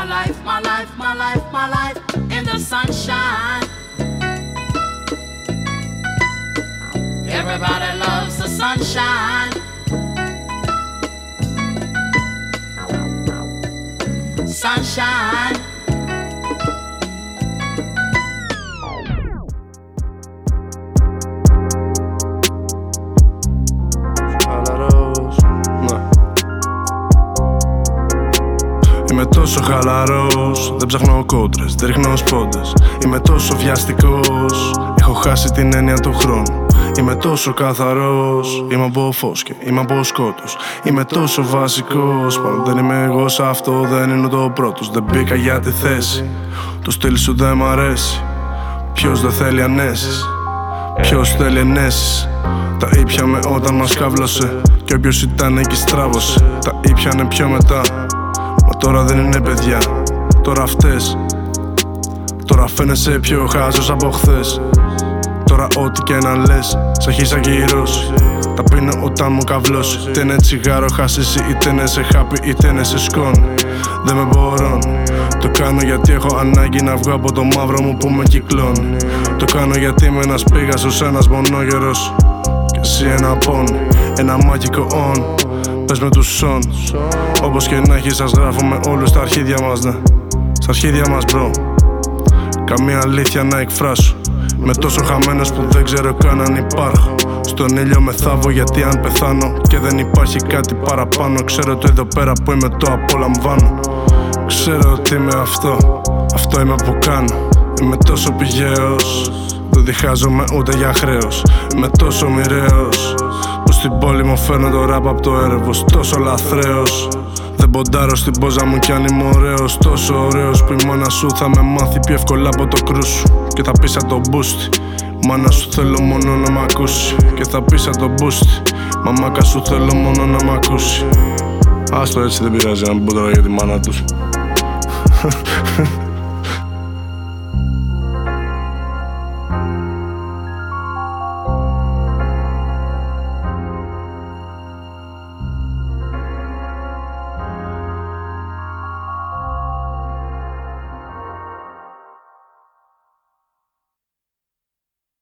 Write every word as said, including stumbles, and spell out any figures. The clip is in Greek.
my life, my life, my life, my life in the sunshine. Everybody loves the sunshine. Sunshine. Χαλαρός, ναι. Είμαι τόσο χαλαρός, δεν ψάχνω κόντρες, δεν ρίχνω σπόντες. Είμαι τόσο βιαστικός, έχω χάσει την έννοια του χρόνου. Είμαι τόσο καθαρός, είμαι από φως και είμαι από σκότος. Είμαι τόσο βασικός, πάνω δεν είμαι εγώ σε αυτό, δεν είναι το πρώτος. Δεν μπήκα για τη θέση, το στυλ σου δεν μ' αρέσει. Ποιος δεν θέλει ανέσεις, ποιος θέλει ενέσεις. Τα ήπιαμε όταν μας κάβλωσε και όποιος ήταν εκεί στράβωσε. Τα ήπιανε πιο μετά, μα τώρα δεν είναι παιδιά. Τώρα φταίς, τώρα φαίνεσαι πιο χάζος από χθες. Τώρα ό,τι και να λες, σ' έχει ακυρώσει. Τα πίνω όταν μου καβλώσει. Είτε είναι τσιγάρο χασίσι, είτε είναι σε χάπι, είτε είναι σε σκόνη. Δεν με μπορώ. Το κάνω γιατί έχω ανάγκη να βγω από το μαύρο μου που με κυκλώνει. Το κάνω γιατί είμαι ένας πήγασος, ένας μονόγερος. Κι εσύ ένα πόνι, ένα μαγικό on. Πες με τους on. Όπως και να έχει, σας γράφουμε όλους στα αρχίδια μας, ναι. Στα αρχίδια μας, bro. Καμία αλήθεια να εκφράσω. Με τόσο χαμένος που δεν ξέρω καν αν υπάρχω. Στον ήλιο με θάβω γιατί αν πεθάνω και δεν υπάρχει κάτι παραπάνω. Ξέρω ότι εδώ πέρα που είμαι το απολαμβάνω. Ξέρω ότι είμαι αυτό, αυτό είμαι που κάνω. Είμαι τόσο πηγαίος, δεν διχάζομαι ούτε για χρέος. Είμαι τόσο μοιραίος, που στην πόλη μου φέρνω το ράπ απ' το έρευος. Τόσο λαθρέος, δεν ποντάρω στην πόζα μου κι αν είμαι ωραίος. Τόσο ωραίος που η μάνα σου θα με μάθει πιο εύκολα από το κρού σου. Και θα πεις σαν το μπούστι, μάνα σου θέλω μόνο να μ' ακούσει. Και θα πεις σαν το μπούστι, μαμάκα σου θέλω μόνο να μ' ακούσει. Άστο έτσι, δεν πειράζει να μην πω τώρα για τη μάνα τους.